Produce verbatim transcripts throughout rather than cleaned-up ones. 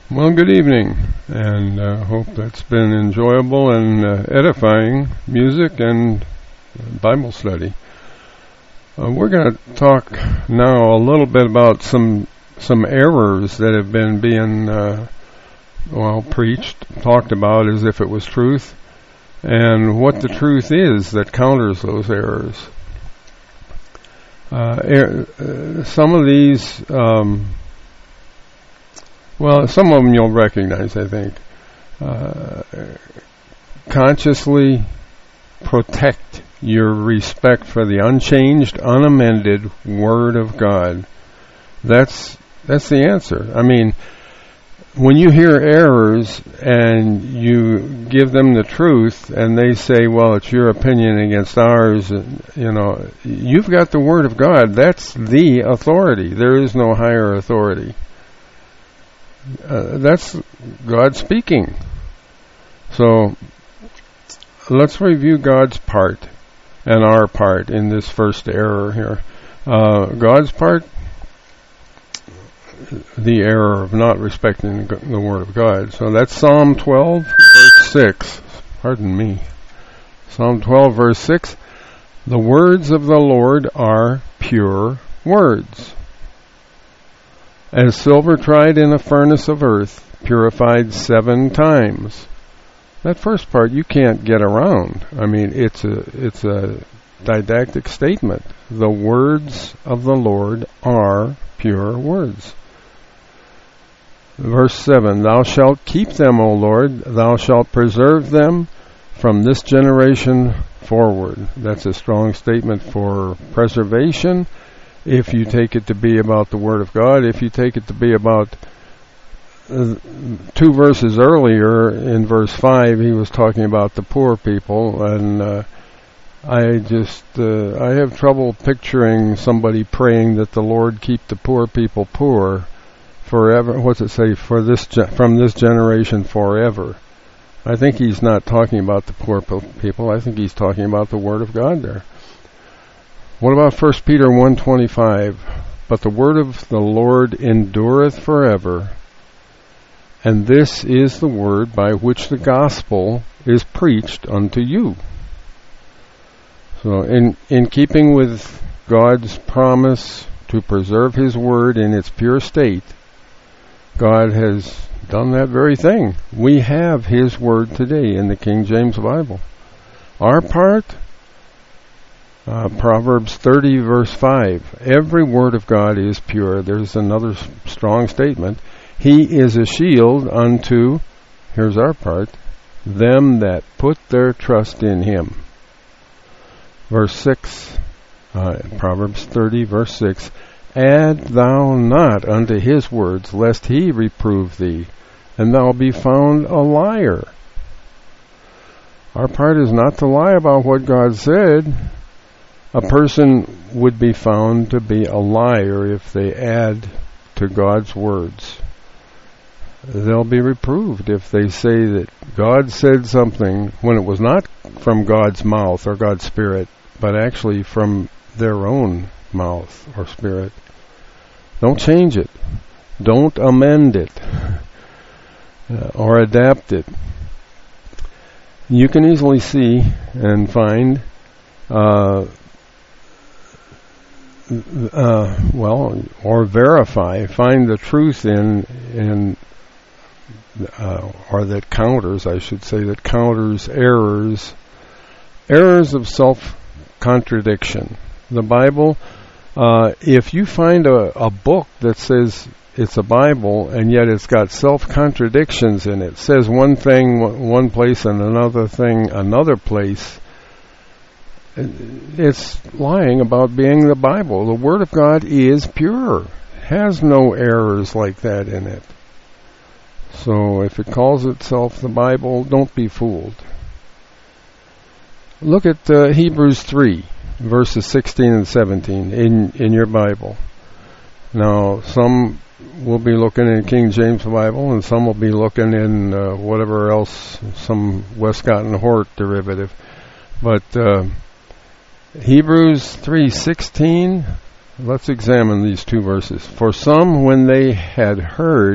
Well, good evening, and uh, hope that's been enjoyable and uh, edifying music and Bible study. Uh, we're going to talk now a little bit about some some errors that have been being uh, well preached, talked about as if it was truth, and what the truth is that counters those errors. Uh, er, uh, some of these. Um, Well, some of them you'll recognize, I think. Uh, consciously protect your respect for the unchanged, unamended Word of God. That's that's the answer. I mean, when you hear errors and you give them the truth and they say, well, it's your opinion against ours, and, you know, you've got the Word of God. That's the authority. There is no higher authority. Uh, that's God speaking. So let's review God's part and our part in this first error here. Uh, God's part, the error of not respecting the Word of God. So that's Psalm twelve, verse six. Pardon me. Psalm twelve, verse six. The words of the Lord are pure words, as silver tried in a furnace of earth, purified seven times. That first part you can't get around. I mean, it's a it's a didactic statement. The words of the Lord are pure words. Verse seven, Thou shalt keep them, O Lord, thou shalt preserve them from this generation forward. That's a strong statement for preservation. If you take it to be about the Word of God, if you take it to be about uh, two verses earlier, in verse five, he was talking about the poor people, and uh, I just, uh, I have trouble picturing somebody praying that the Lord keep the poor people poor forever. What's it say? For this, ge- from this generation forever. I think he's not talking about the poor people. I think he's talking about the Word of God there. What about First Peter one twenty-five? But the word of the Lord endureth forever, and this is the word by which the gospel is preached unto you. So in, in keeping with God's promise to preserve His word in its pure state, God has done that very thing. We have His word today in the King James Bible. Our part, Uh, Proverbs thirty, verse five. Every word of God is pure. There's another s- strong statement. He is a shield unto, here's our part, them that put their trust in Him. Verse six, uh, Proverbs thirty, verse six. Add thou not unto His words, lest He reprove thee, and thou be found a liar. Our part is not to lie about what God said. A person would be found to be a liar if they add to God's words. They'll be reproved if they say that God said something when it was not from God's mouth or God's Spirit, but actually from their own mouth or spirit. Don't change it. Don't amend it uh, or adapt it. You can easily see and find uh, Uh, well, or verify, find the truth in, in uh, or that counters, I should say, that counters errors, errors of self-contradiction. The Bible, uh, if you find a, a book that says it's a Bible and yet it's got self-contradictions in it, it says one thing one place and another thing another place, it's lying about being the Bible. The Word of God is pure. Has no errors like that in it. So if it calls itself the Bible, don't be fooled. Look at uh, Hebrews three, verses sixteen and seventeen in, in your Bible. Now, some will be looking in King James Bible, and some will be looking in uh, whatever else, some Westcott and Hort derivative. But Uh, Hebrews three sixteen, let's examine these two verses. For some, when they had heard,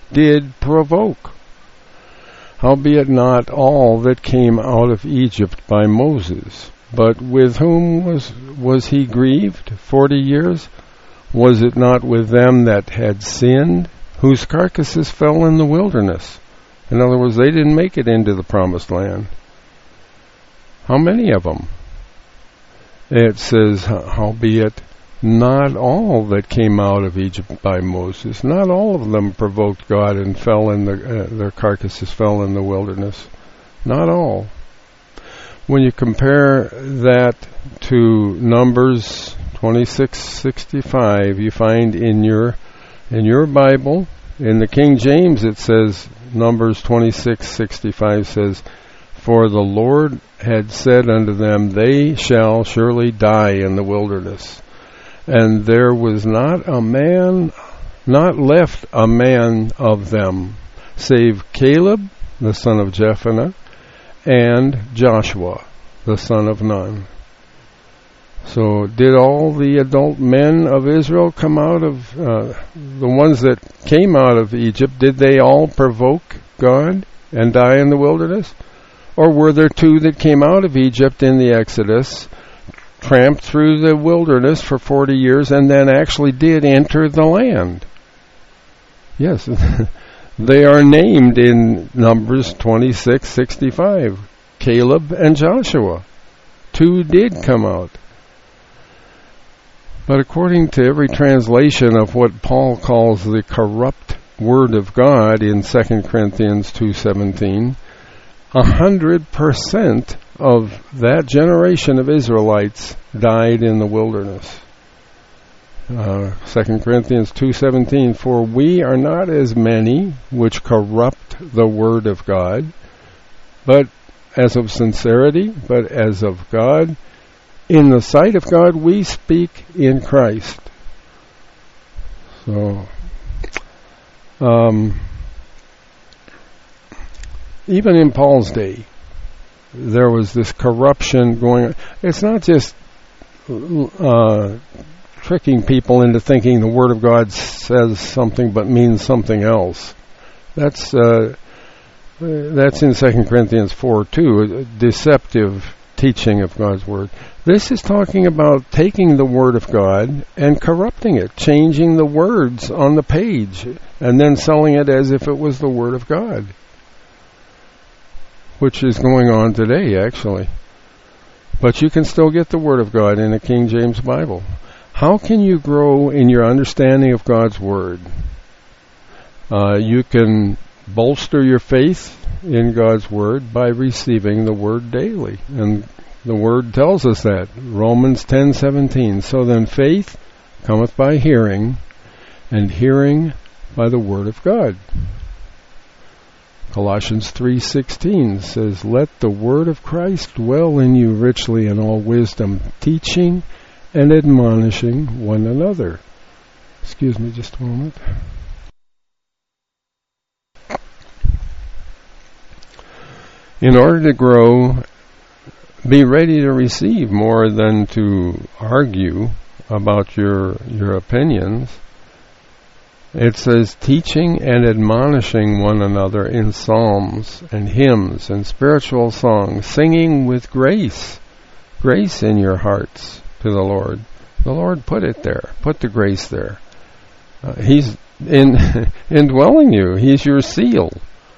did provoke. Howbeit not all that came out of Egypt by Moses, but with whom was was he grieved forty years? Was it not with them that had sinned, whose carcasses fell in the wilderness? In other words, they didn't make it into the promised land. How many of them? It says, howbeit not all that came out of Egypt by Moses. Not all of them provoked God and fell in the, uh, their carcasses fell in the wilderness. Not all. When you compare that to Numbers twenty-six sixty-five, you find in your in your Bible, in the King James, it says, Numbers twenty-six sixty-five says, for the Lord had said unto them, they shall surely die in the wilderness. And there was not a man, not left a man of them, save Caleb, the son of Jephunneh, and Joshua, the son of Nun. So did all the adult men of Israel come out of, uh, the ones that came out of Egypt, did they all provoke God and die in the wilderness? Or were there two that came out of Egypt in the Exodus, tramped through the wilderness for forty years, and then actually did enter the land? Yes, they are named in Numbers twenty-six sixty-five. Caleb and Joshua. Two did come out. But according to every translation of what Paul calls the corrupt Word of God in Second Corinthians two seventeen, a hundred percent of that generation of Israelites died in the wilderness. Uh, Second Corinthians two seventeen, for we are not as many which corrupt the Word of God, but as of sincerity, but as of God. In the sight of God, we speak in Christ. So, um, even in Paul's day, there was this corruption going on. It's not just uh, tricking people into thinking the Word of God says something but means something else. That's uh, that's in Second Corinthians four two, a deceptive teaching of God's Word. This is talking about taking the Word of God and corrupting it, changing the words on the page, and then selling it as if it was the Word of God, which is going on today, actually. But you can still get the Word of God in a King James Bible. How can you grow in your understanding of God's Word? Uh, you can bolster your faith in God's Word by receiving the Word daily. And the Word tells us that. Romans ten seventeen. So then faith cometh by hearing, and hearing by the Word of God. Colossians three sixteen says, let the Word of Christ dwell in you richly in all wisdom, teaching and admonishing one another. Excuse me just a moment. In order to grow, be ready to receive more than to argue about your your opinions. It says teaching and admonishing one another in psalms and hymns and spiritual songs, singing with grace, grace in your hearts to the Lord. The Lord put it there, put the grace there. Uh, he's in indwelling you. He's your seal.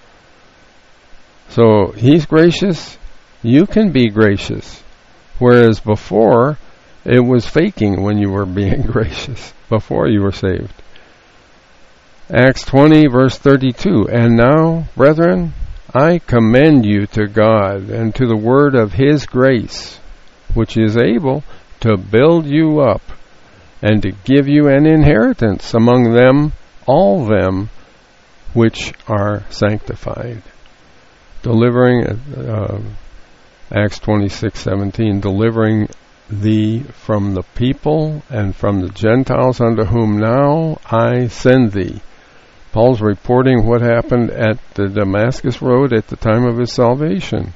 So He's gracious, you can be gracious. Whereas before, it was faking when you were being gracious, before you were saved. Acts twenty, verse thirty-two, and now, brethren, I commend you to God and to the word of His grace, which is able to build you up and to give you an inheritance among them, all them which are sanctified. Delivering, uh, Acts twenty-six seventeen, delivering thee from the people and from the Gentiles unto whom now I send thee. Paul's reporting what happened at the Damascus Road at the time of his salvation.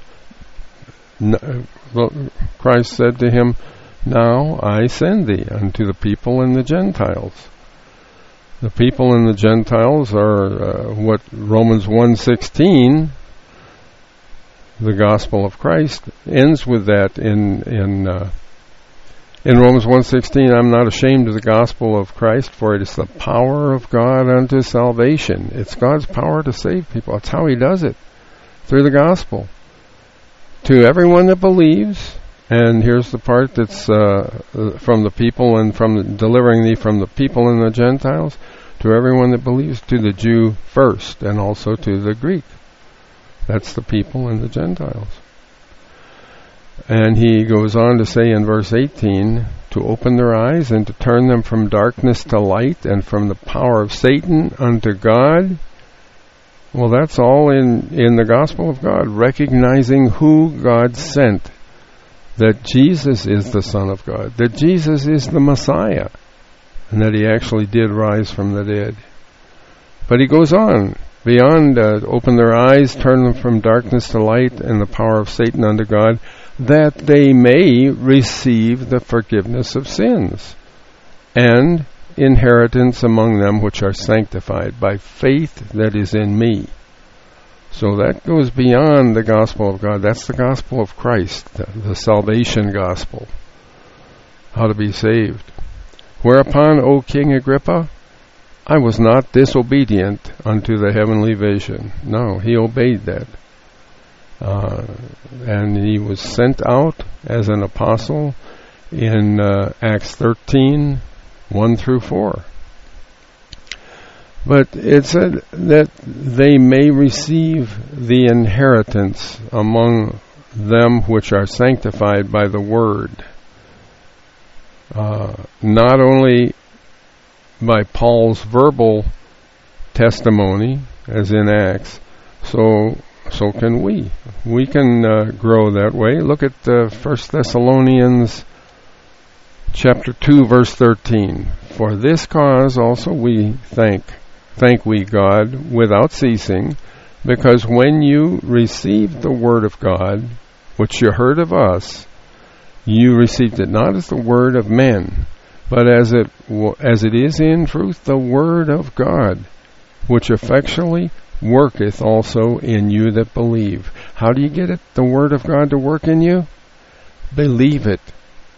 Christ said to him, now I send thee unto the people and the Gentiles. The people and the Gentiles are uh, what Romans one sixteen, the gospel of Christ, ends with that in in uh, in Romans one sixteen. I'm not ashamed of the gospel of Christ, for it is the power of God unto salvation. It's God's power to save people. That's how He does it, through the gospel. To everyone that believes, and here's the part that's uh, from the people and from the, delivering thee from the people and the Gentiles, to everyone that believes, to the Jew first, and also to the Greek. That's the people and the Gentiles. And he goes on to say in verse eighteen, to open their eyes and to turn them from darkness to light and from the power of Satan unto God. Well, that's all in, in the gospel of God, recognizing who God sent, that Jesus is the Son of God, that Jesus is the Messiah, and that He actually did rise from the dead. But he goes on, beyond uh, open their eyes, turn them from darkness to light and the power of Satan unto God, that they may receive the forgiveness of sins and inheritance among them which are sanctified by faith that is in me. So that goes beyond the gospel of God. That's the gospel of Christ, the, the salvation gospel, how to be saved. Whereupon, O King Agrippa, I was not disobedient unto the heavenly vision. No, he obeyed that. Uh, and he was sent out as an apostle in uh, Acts thirteen, one through four. But it said that they may receive the inheritance among them which are sanctified by the word. Uh, not only by Paul's verbal testimony, as in Acts, so so can we. We can uh, grow that way. Look at uh, First Thessalonians chapter two, verse thirteen. For this cause also we thank, thank we God without ceasing, because when you received the word of God, which you heard of us, you received it not as the word of men, but as it as it is in truth the word of God, which effectually worketh also in you that believe. How do you get it, the word of God to work in you? Believe it.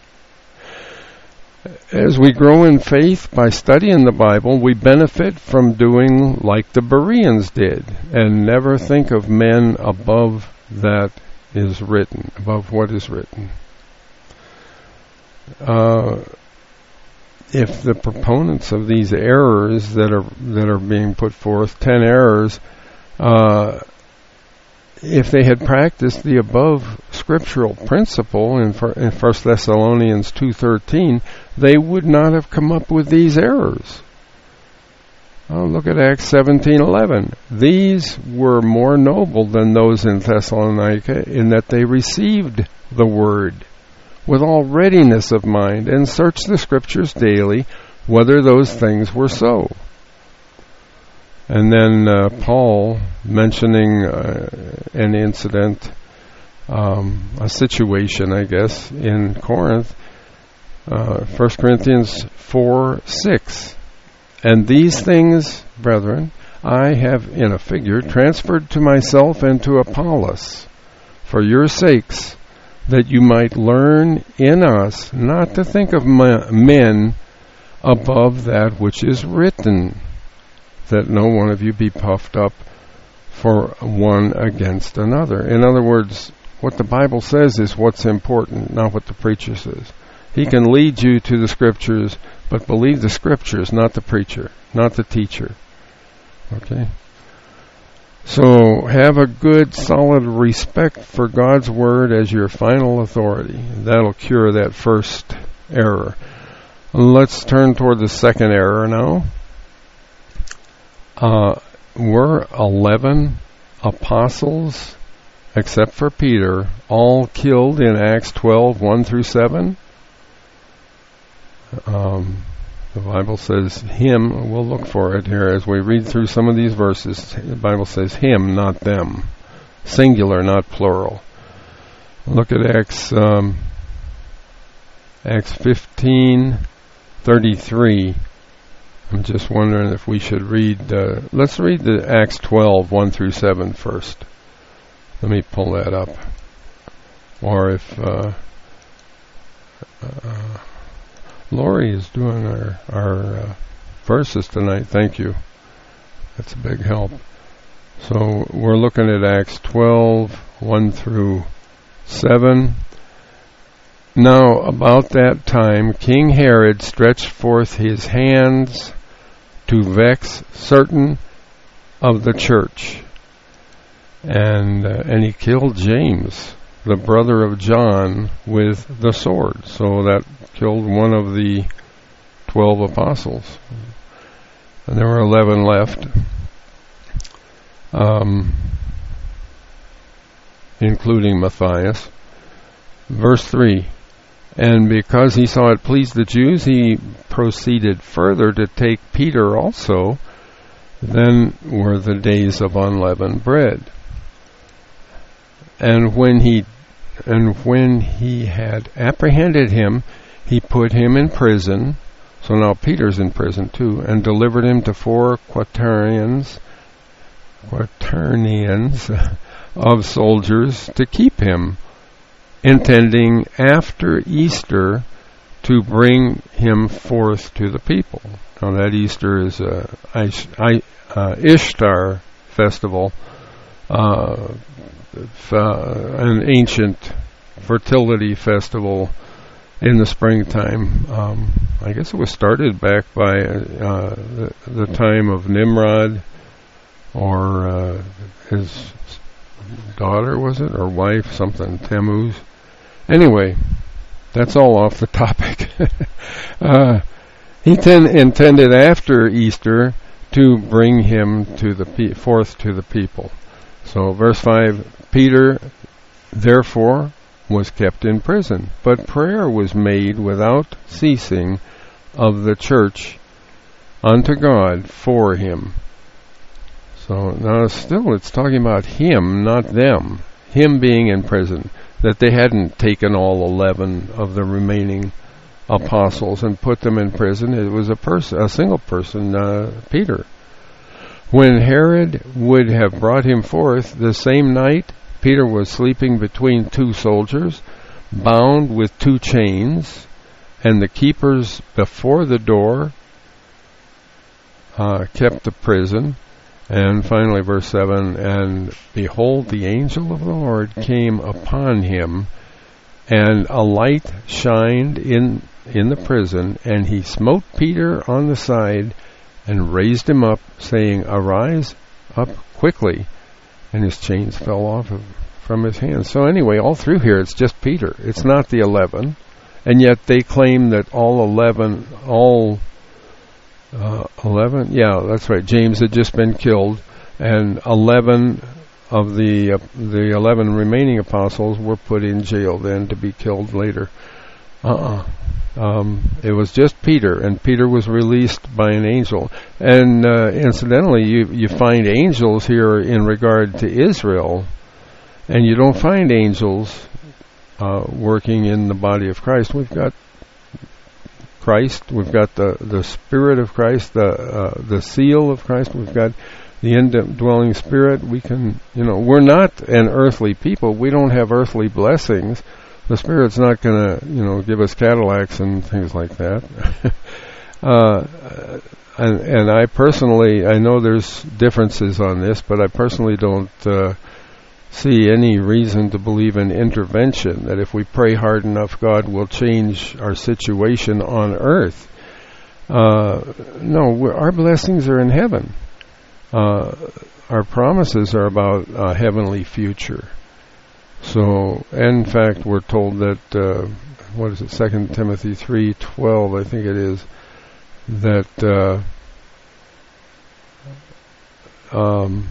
As we grow in faith by studying the Bible, we benefit from doing like the Bereans did, and never think of men above that is written, above what is written. Uh, if the proponents of these errors that are that are being put forth, ten errors, uh, if they had practiced the above scriptural principle in, in First Thessalonians two thirteen, they would not have come up with these errors. Oh, look at Acts seventeen eleven. These were more noble than those in Thessalonica, in that they received the word with all readiness of mind, and searched the scriptures daily, whether those things were so. And then uh, Paul, mentioning uh, an incident, um, a situation, I guess, in Corinth, uh, First Corinthians four six. And these things, brethren, I have in a figure transferred to myself and to Apollos, for your sakes, that you might learn in us not to think of men above that which is written, that no one of you be puffed up for one against another. In other words, what the Bible says is what's important, not what the preacher says. He can lead you to the scriptures, but believe the scriptures, not the preacher, not the teacher. Okay? So have a good, solid respect for God's word as your final authority. That'll cure that first error. Let's turn toward the second error now. Uh, were eleven apostles, except for Peter, all killed in Acts twelve, one through seven? Um, the Bible says him. We'll look for it here as we read through some of these verses. The Bible says him, not them. Singular, not plural. Look at Acts, um, Acts fifteen thirty-three. I'm just wondering if we should read, uh, let's read the Acts twelve, one through seven first. Let me pull that up. Or if, uh, uh, Lori is doing our, our uh, verses tonight, thank you. That's a big help. So we're looking at Acts twelve, one through seven. Now about that time King Herod stretched forth his hands to vex certain of the church, and uh, and he killed James, the brother of John, with the sword. So that killed one of the twelve apostles, and there were eleven left, um, including Matthias. Verse three. And because he saw it pleased the Jews, he proceeded further to take Peter also. Then were the days of unleavened bread. And when he and when he had apprehended him, he put him in prison. So now Peter's in prison too, and delivered him to four quaternions, quaternions of soldiers to keep him, intending after Easter to bring him forth to the people. Now that Easter is a Ish, I, uh, Ishtar festival, uh, f- uh, an ancient fertility festival in the springtime. Um, I guess it was started back by uh, the, the time of Nimrod, or uh, his daughter, was it, or wife, something, Tammuz. Anyway, that's all off the topic. uh, he ten- intended after Easter to bring him to the pe- forth to the people. So verse five, Peter therefore was kept in prison, but prayer was made without ceasing of the church unto God for him. So now still it's talking about him, not them. Him being in prison. That they hadn't taken all eleven of the remaining apostles and put them in prison. It was a person, a single person, uh, Peter. When Herod would have brought him forth the same night, Peter was sleeping between two soldiers, bound with two chains, and the keepers before the door uh, kept the prison. And finally, verse seven, and behold, the angel of the Lord came upon him, and a light shined in in the prison, and he smote Peter on the side, and raised him up, saying, Arise up quickly. And his chains fell off of, from his hands. So anyway, all through here, it's just Peter. It's not the eleven. And yet they claim that all eleven, all Uh, eleven? Yeah, that's right. James had just been killed, and eleven of the uh, the eleven remaining apostles were put in jail then to be killed later. Uh-uh. Um, it was just Peter, and Peter was released by an angel. And uh, incidentally, you you find angels here in regard to Israel, and you don't find angels uh, working in the body of Christ. We've got Christ, we've got the, the Spirit of Christ, the uh, the seal of Christ, we've got the indwelling Spirit. We can, you know, we're not an earthly people. We don't have earthly blessings. The Spirit's not going to, you know, give us Cadillacs and things like that. uh, and, and I personally, I know there's differences on this, but I personally don't uh, see any reason to believe in intervention, that if we pray hard enough, God will change our situation on earth. Uh, no, we're, our blessings are in heaven. Uh, our promises are about a heavenly future. So, in fact, we're told that, uh, what is it, Second Timothy three twelve, I think it is, that uh, um,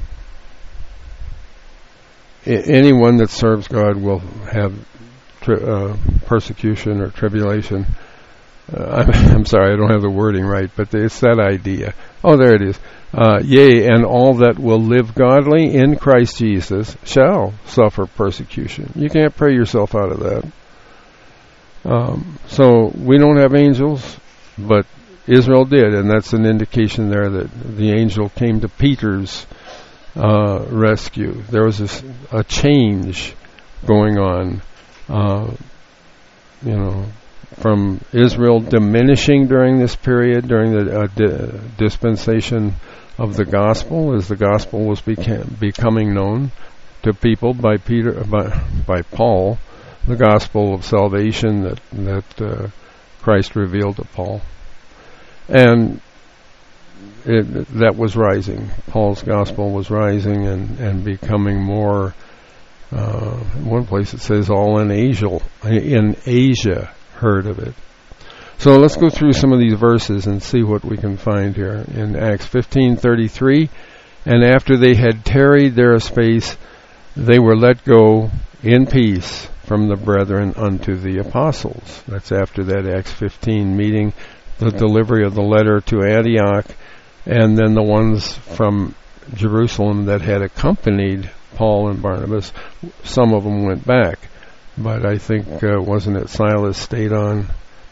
anyone that serves God will have tri- uh, persecution or tribulation. Uh, I'm, I'm sorry, I don't have the wording right, but it's that idea. Oh, there it is. Uh, yea, and all that will live godly in Christ Jesus shall suffer persecution. You can't pray yourself out of that. Um, so we don't have angels, but Israel did, and that's an indication there that the angel came to Peter's uh, rescue. There was a, a change going on, uh, you know, from Israel diminishing during this period, during the uh, di- dispensation of the gospel, as the gospel was beca- becoming known to people by Peter, by, by Paul, the gospel of salvation that that uh, Christ revealed to Paul, and it, that was rising. Paul's gospel was rising and, and becoming more. Uh, in one place it says all in Asia, in Asia heard of it. So let's go through some of these verses and see what we can find here. In Acts fifteen thirty-three, and after they had tarried there a space, they were let go in peace from the brethren unto the apostles. That's after that Acts fifteen meeting, the delivery of the letter to Antioch, and then the ones from Jerusalem that had accompanied Paul and Barnabas. Some of them went back, but I think, uh, wasn't it Silas stayed on?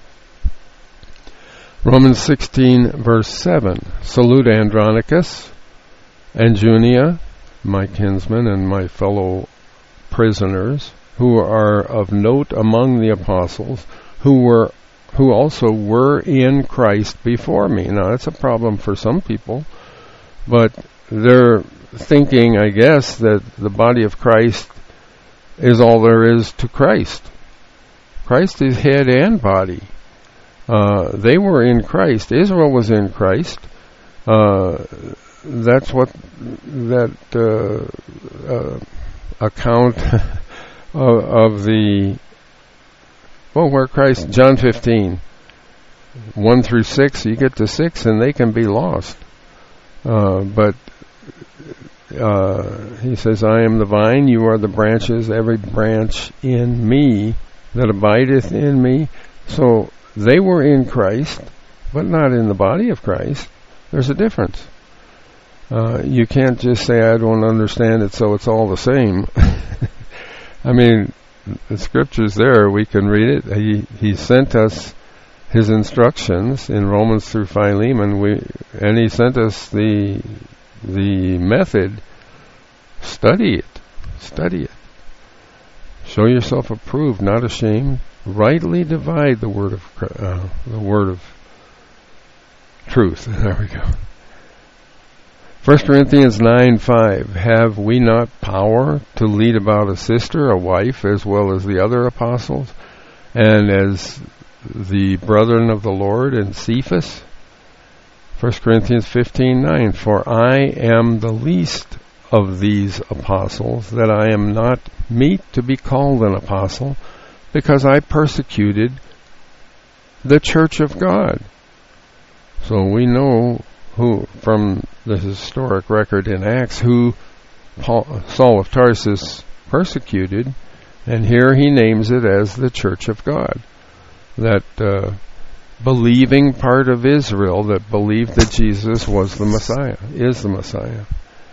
Romans sixteen verse seven, salute Andronicus and Junia, my kinsmen and my fellow prisoners, who are of note among the apostles, who were, who also were in Christ before me. Now that's a problem for some people, but they're thinking, I guess, that the body of Christ is all there is to Christ. Christ is head and body. Uh, they were in Christ. Israel was in Christ. Uh, that's what that uh, uh, account of, of the, well, where Christ, John fifteen, one through six, you get to six and they can be lost. Uh, but uh, he says, I am the vine, you are the branches, every branch in me that abideth in me. So they were in Christ, but not in the body of Christ. There's a difference. Uh, you can't just say, I don't understand it, so it's all the same. I mean, the scripture's there. We can read it. He he sent us his instructions in Romans through Philemon, we, and he sent us the the method. Study it. Study it. Show yourself approved, not ashamed. Rightly divide the word of uh, the word of truth. There we go. First Corinthians nine five. Have we not power to lead about a sister, a wife, as well as the other apostles, and as the brethren of the Lord and Cephas? First Corinthians fifteen nine. For I am the least of these apostles, that I am not meet to be called an apostle, because I persecuted the church of God. So we know who, from the historic record in Acts, who Paul, Saul of Tarsus persecuted, and here he names it as the church of God. That uh, believing part of Israel that believed that Jesus was the Messiah, is the Messiah.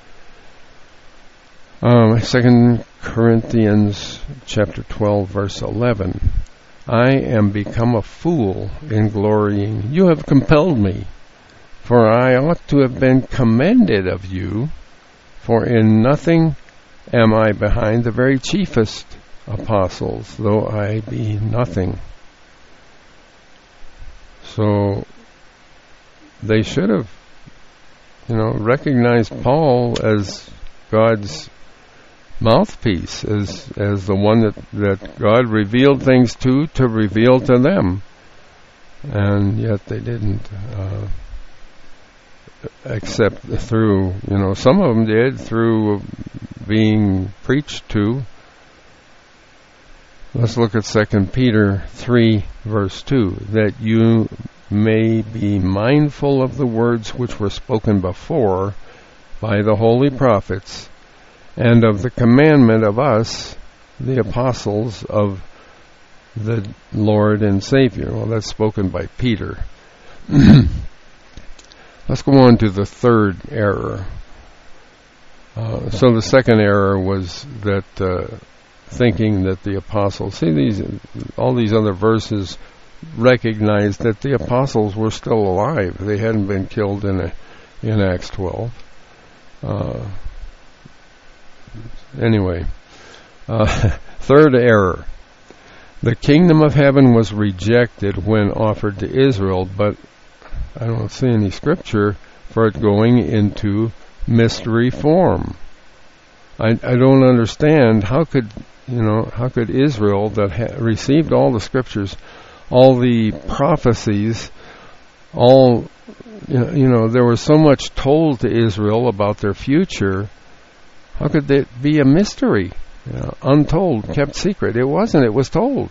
Um, Second Corinthians chapter twelve, verse eleven. I am become a fool in glorying. You have compelled me, for I ought to have been commended of you, for in nothing am I behind the very chiefest apostles, though I be nothing. So they should have, you know, recognized Paul as God's mouthpiece, as as the one that, that God revealed things to, to reveal to them. And yet they didn't. Uh, except through, you know, some of them did, through being preached to. Let's look at Second Peter three, verse two. That you may be mindful of the words which were spoken before by the holy prophets, and of the commandment of us, the apostles of the Lord and Savior. Well, that's spoken by Peter. Let's go on to the third error. Uh, so the second error was that uh, thinking that the apostles, see these, all these other verses recognized that the apostles were still alive. They hadn't been killed in a, in Acts twelve. Uh, anyway, uh, third error. The kingdom of heaven was rejected when offered to Israel, but I don't see any scripture for it going into mystery form. I, I don't understand how could, you know, how could Israel that ha- received all the scriptures, all the prophecies, all, you know, you know, there was so much told to Israel about their future, how could that be a mystery? You know, untold, kept secret. It wasn't, it was told.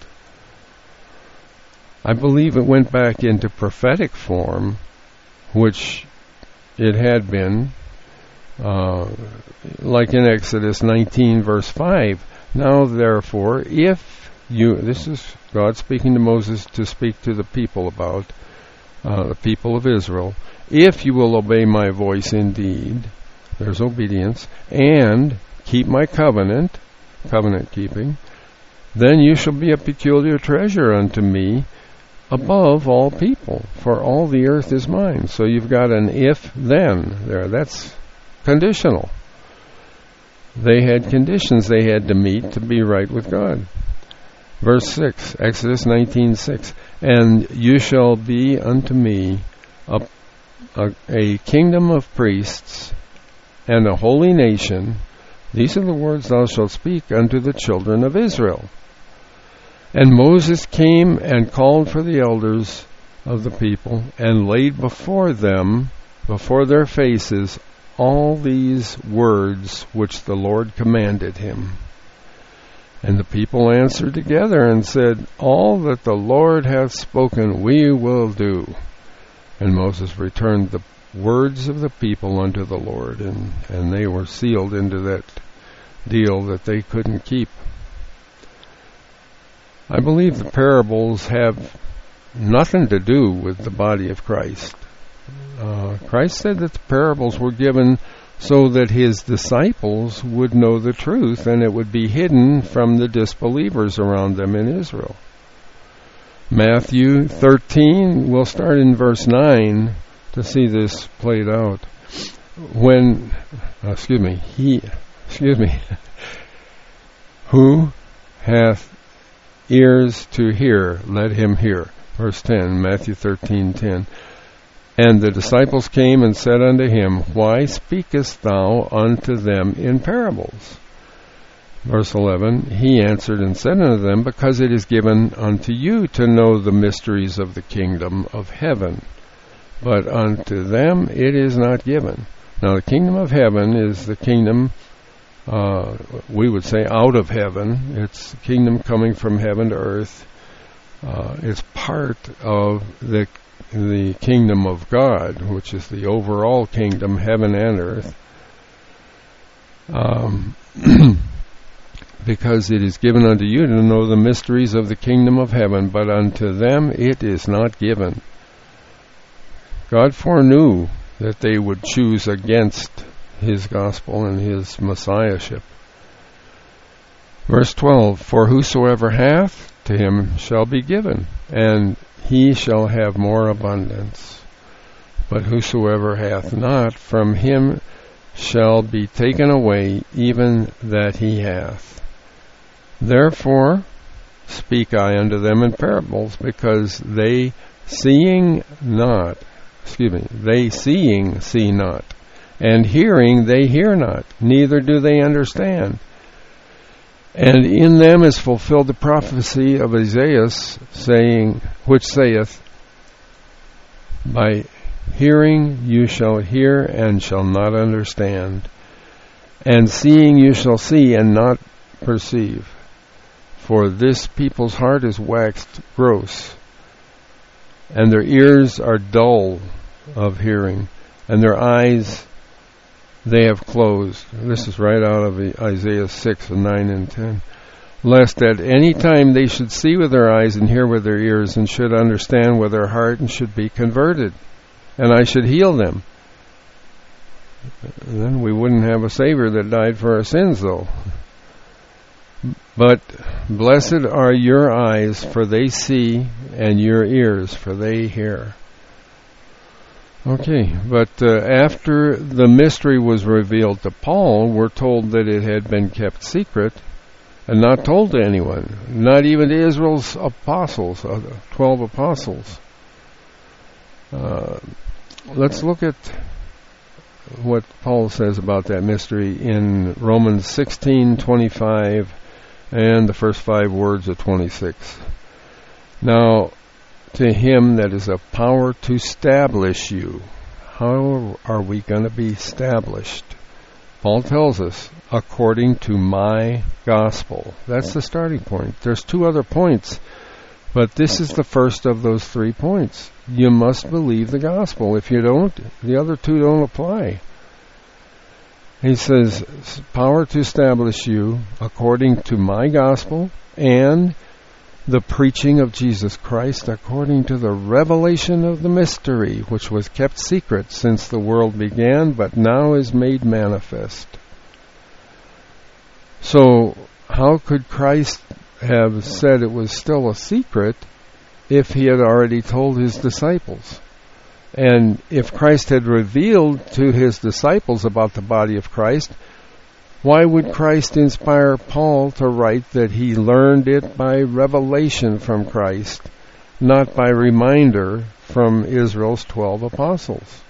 I believe it went back into prophetic form, which it had been, uh, like in Exodus nineteen verse five. Now therefore, if you, this is God speaking to Moses to speak to the people about, uh, the people of Israel, if you will obey my voice indeed, there's obedience, and keep my covenant, covenant keeping, then you shall be a peculiar treasure unto me above all people, for all the earth is mine. So you've got an if-then there. That's conditional. They had conditions they had to meet to be right with God. Verse six, Exodus nineteen six, and you shall be unto me a, a, a kingdom of priests and a holy nation. These are the words thou shalt speak unto the children of Israel. And Moses came and called for the elders of the people and laid before them, before their faces, all these words which the Lord commanded him. And the people answered together and said, all that the Lord hath spoken we will do. And Moses returned the words of the people unto the Lord, and, and they were sealed into that deal that they couldn't keep. I believe the parables have nothing to do with the body of Christ. Uh, Christ said that the parables were given so that his disciples would know the truth, and it would be hidden from the disbelievers around them in Israel. Matthew thirteen, we'll start in verse nine to see this played out. When, uh, excuse me, he, excuse me, who hath ears to hear, let him hear. Verse ten, Matthew thirteen ten. And the disciples came and said unto him, why speakest thou unto them in parables? Verse eleven, he answered and said unto them, because it is given unto you to know the mysteries of the kingdom of heaven, but unto them it is not given. Now the kingdom of heaven is the kingdom, uh, we would say out of heaven. It's the kingdom coming from heaven to earth. Uh, it's part of the the kingdom of God, which is the overall kingdom, heaven and earth. Um, because it is given unto you to know the mysteries of the kingdom of heaven, but unto them it is not given. God foreknew that they would choose against his gospel and his messiahship. Verse twelve, for whosoever hath, to him shall be given, and he shall have more abundance. But whosoever hath not, from him shall be taken away even that he hath. Therefore speak I unto them in parables, because they seeing not, excuse me, they seeing see not, and hearing they hear not, neither do they understand. And in them is fulfilled the prophecy of Isaiah, saying, which saith, by hearing you shall hear and shall not understand, and seeing you shall see and not perceive. For this people's heart is waxed gross, and their ears are dull of hearing, and their eyes they have closed. This is right out of Isaiah six and nine and ten. Lest at any time they should see with their eyes and hear with their ears, and should understand with their heart and should be converted, and I should heal them. And then we wouldn't have a Savior that died for our sins, though. But blessed are your eyes, for they see, and your ears, for they hear. Okay, but uh, after the mystery was revealed to Paul, we're told that it had been kept secret and not told to anyone, not even to Israel's apostles, uh, twelve apostles. Uh, let's look at what Paul says about that mystery in Romans sixteen twenty-five and the first five words of twenty-six. Now, to him that is of power to establish you. How are we going to be established? Paul tells us, according to my gospel. That's the starting point. There's two other points, but this is the first of those three points. You must believe the gospel. If you don't, the other two don't apply. He says, power to establish you according to my gospel and the preaching of Jesus Christ according to the revelation of the mystery, which was kept secret since the world began, but now is made manifest. So, how could Christ have said it was still a secret if he had already told his disciples? And if Christ had revealed to his disciples about the body of Christ, why would Christ inspire Paul to write that he learned it by revelation from Christ, not by reminder from Israel's twelve apostles?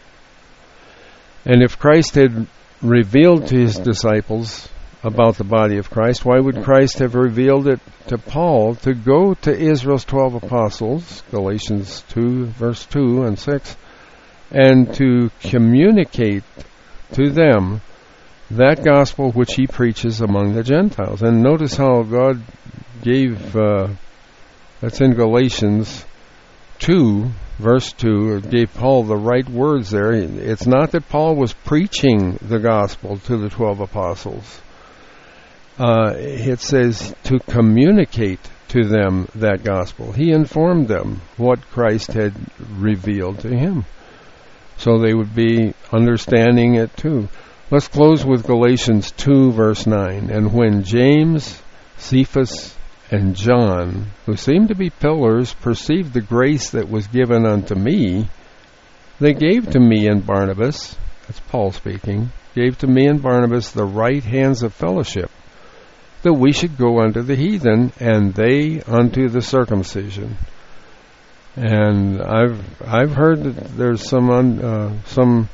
And if Christ had revealed to his disciples about the body of Christ, why would Christ have revealed it to Paul to go to Israel's twelve apostles, Galatians two, verse two and six, and to communicate to them that gospel which he preaches among the Gentiles? And notice how God gave, uh, that's in Galatians two, verse two, it gave Paul the right words there. It's not that Paul was preaching the gospel to the twelve apostles. Uh, it says to communicate to them that gospel. He informed them what Christ had revealed to him, so they would be understanding it too. Let's close with Galatians two, verse nine. And when James, Cephas, and John, who seemed to be pillars, perceived the grace that was given unto me, they gave to me and Barnabas, that's Paul speaking, gave to me and Barnabas the right hands of fellowship, that we should go unto the heathen, and they unto the circumcision. And I've I've heard that there's some un, uh, some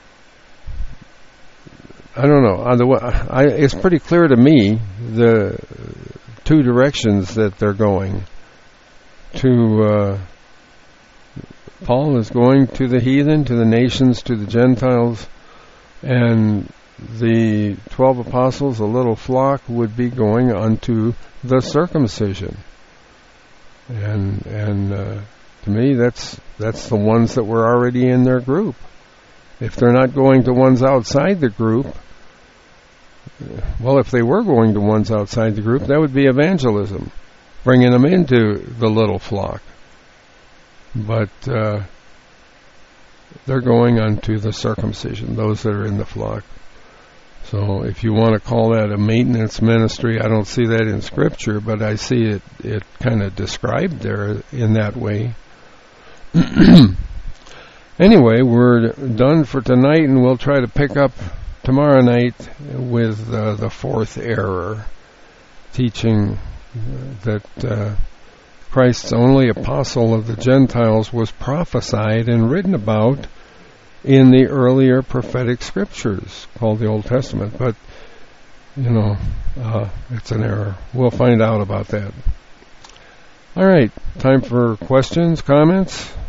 I don't know. I, it's pretty clear to me the two directions that they're going. To uh, Paul is going to the heathen, to the nations, to the Gentiles, and the twelve apostles, a little flock, would be going unto the circumcision. And and uh, to me, that's that's the ones that were already in their group. If they're not going to ones outside the group, well, if they were going to ones outside the group, that would be evangelism, bringing them into the little flock. But uh, they're going unto the circumcision, those that are in the flock. So if you want to call that a maintenance ministry, I don't see that in Scripture, but I see it, it kind of described there in that way. Anyway, we're done for tonight, and we'll try to pick up tomorrow night with uh, the fourth error, teaching that uh, Christ's only apostle of the Gentiles was prophesied and written about in the earlier prophetic scriptures called the Old Testament. But, you know, uh, it's an error. We'll find out about that. All right, time for questions, comments?